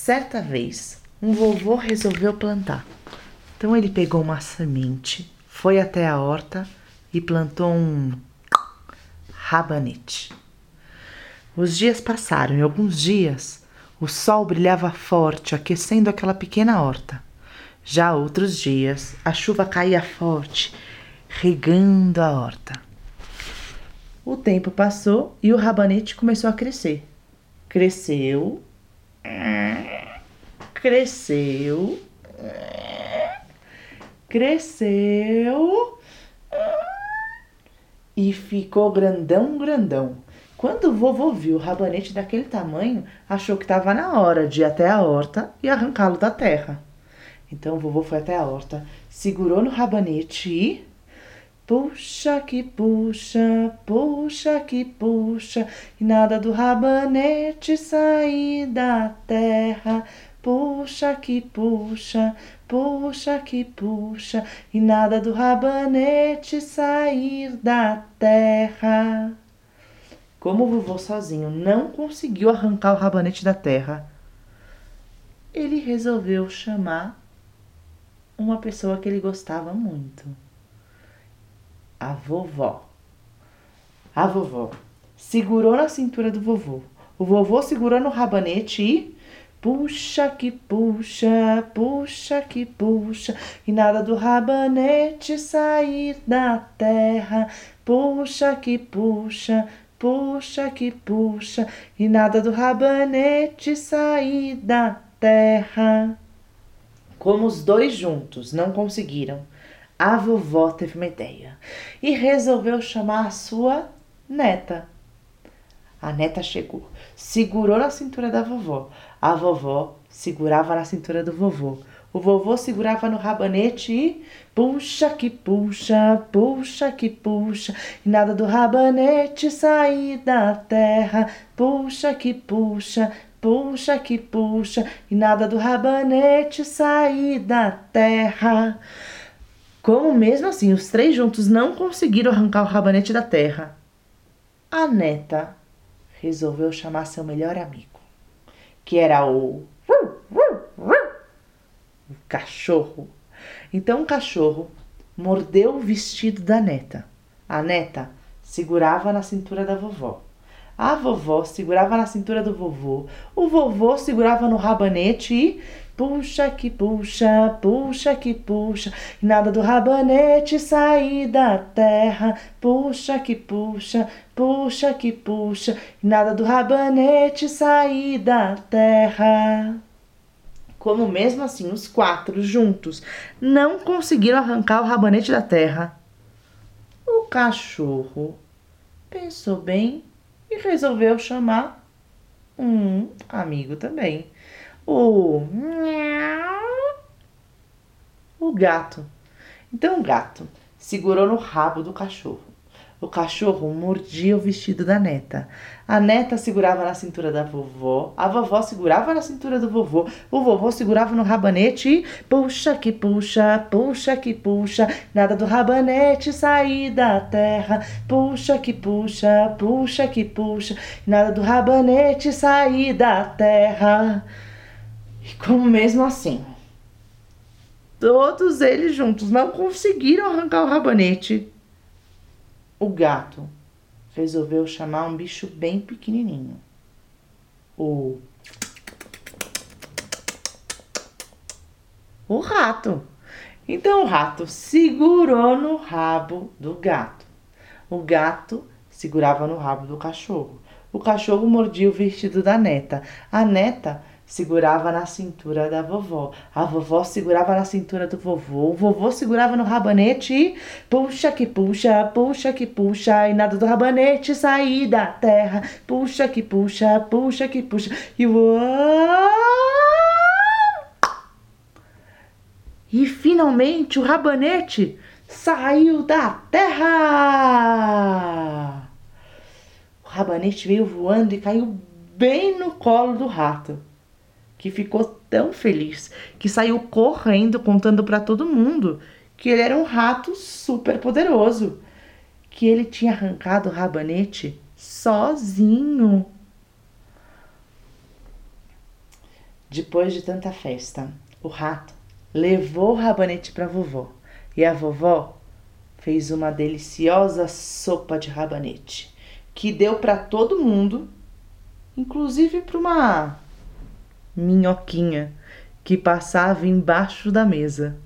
Certa vez, um vovô resolveu plantar. Então ele pegou uma semente, foi até a horta e plantou um rabanete. Os dias passaram e alguns dias o sol brilhava forte, aquecendo aquela pequena horta. Já outros dias, a chuva caía forte, regando a horta. O tempo passou e o rabanete começou a crescer. Cresceu, e ficou grandão. Quando o vovô viu o rabanete daquele tamanho, achou que estava na hora de ir até a horta e arrancá-lo da terra. Então o vovô foi até a horta, segurou no rabanete e... puxa que puxa, e nada do rabanete sair da terra. Puxa que puxa, e nada do rabanete sair da terra. Como o vovô sozinho não conseguiu arrancar o rabanete da terra, ele resolveu chamar uma pessoa que ele gostava muito. A vovó. A vovó segurou na cintura do vovô. O vovô segurou no rabanete e... puxa que puxa, e nada do rabanete sair da terra. Puxa que puxa, e nada do rabanete sair da terra. Como os dois juntos não conseguiram, a vovó teve uma ideia e resolveu chamar a sua neta. A neta chegou, segurou na cintura da vovó. A vovó segurava na cintura do vovô. O vovô segurava no rabanete e... puxa que puxa, e nada do rabanete sair da terra. Puxa que puxa, e nada do rabanete sair da terra. Como mesmo assim os três juntos não conseguiram arrancar o rabanete da terra, a neta resolveu chamar seu melhor amigo, que era o cachorro. Então o cachorro mordeu o vestido da neta. A neta segurava na cintura da vovó. A vovó segurava na cintura do vovô. O vovô segurava no rabanete e... puxa que puxa, e nada do rabanete sair da terra. Puxa que puxa, e nada do rabanete sair da terra. Como mesmo assim os quatro juntos não conseguiram arrancar o rabanete da terra, o cachorro pensou bem e resolveu chamar um amigo também. O gato. Então o gato segurou no rabo do cachorro. O cachorro mordia o vestido da neta. A neta segurava na cintura da vovó. A vovó segurava na cintura do vovô. O vovô segurava no rabanete e... puxa que puxa, nada do rabanete sair da terra. Puxa que puxa, nada do rabanete sair da terra. E como mesmo assim, todos eles juntos não conseguiram arrancar o rabanete, o gato resolveu chamar um bicho bem pequenininho. O rato. Então o rato segurou no rabo do gato. O gato segurava no rabo do cachorro. O cachorro mordia o vestido da neta. A neta segurava na cintura da vovó. A vovó segurava na cintura do vovô. O vovô segurava no rabanete e... puxa que puxa, e nada do rabanete sair da terra. Puxa que puxa, e e finalmente o rabanete saiu da terra. O rabanete veio voando e caiu bem no colo do rato, que ficou tão feliz que saiu correndo contando para todo mundo que ele era um rato super poderoso, que ele tinha arrancado o rabanete sozinho. Depois de tanta festa, o rato levou o rabanete para a vovó e a vovó fez uma deliciosa sopa de rabanete que deu para todo mundo, inclusive para uma minhoquinha que passava embaixo da mesa.